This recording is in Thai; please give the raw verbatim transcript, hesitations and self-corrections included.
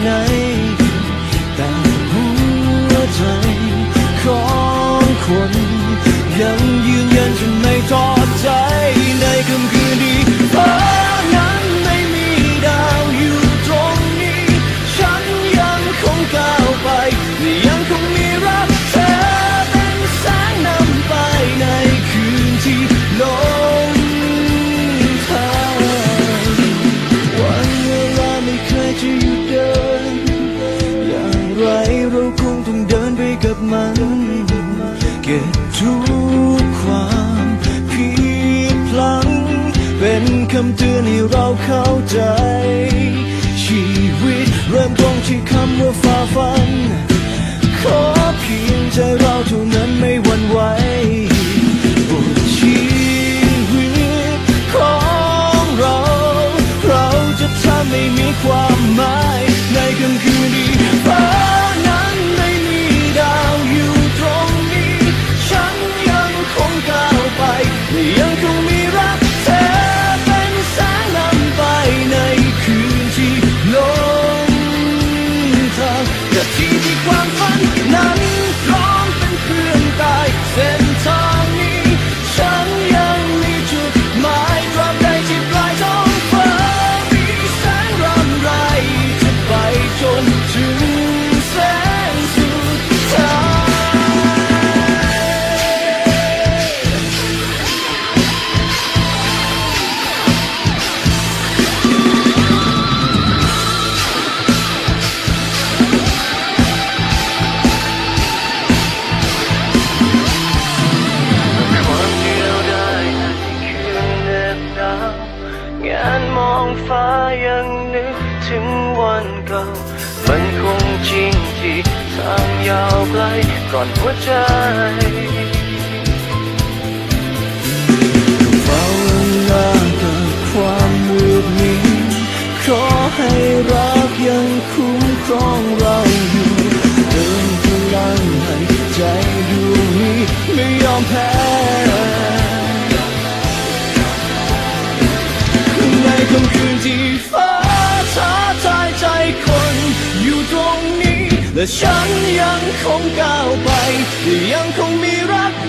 แต่หัวใจของคนยังยืนยันจะไม่ท้อใจในค่ำคืนนี้ฟ้านั้นไม่มีดาวอยู่ตรงนี้ฉันยังคงก้าวไปยังคงมีรักเธอเป็นแสงนำไปในคืนที่ลงทางวันเวลาไม่เคยจะหยุดเดินอย่างไรเราคงต้องเดินไปกับมันเก็บทุกความผิดพลั้งเป็นคำเตือนให้เราเข้าใจชีวิตเริ่มต้นที่คำว่าฝ่าฟันขอเพียงใจเราเท่านั้นไม่หวั่นไหวบทชีวิตของเราเราจะทำให้มีความหมายในค่ำคืนนี้ฟ้านั้นไม่มีดาวอยู่ตรงนี้ฉันยังคงก้าวไปยังคงมีรักเธอเป็นแสงนำไปในคืนที่ลงทางนาทีที่ความฝันนั้นพร้อมเป็นเพื่อนกายเส้นทางนี้ฉันยังมีจุดหมายตราบใดที่ปลายท้องฟ้ามีแสงรำไรจะไปจนถึงแสงสุดท้ายความเดียวดายในคืนเหน็บหนาวงานมองฟ้ายังนึกถึงวันเก่ามันคงจริงที่ทางยาวไกลก่อนหัวใจเฝ้าเวลากับความมืดมิดขอให้รักยังคุ้มครองเราอยู่เติมพลังให้ใจดวงนี้ไม่ยอมแพ้ในค่ำคืนที่ฟ้าท้าทายใจคนอยู่ตรงนี้และฉันยังคงก้าวไปยังคงมีรัก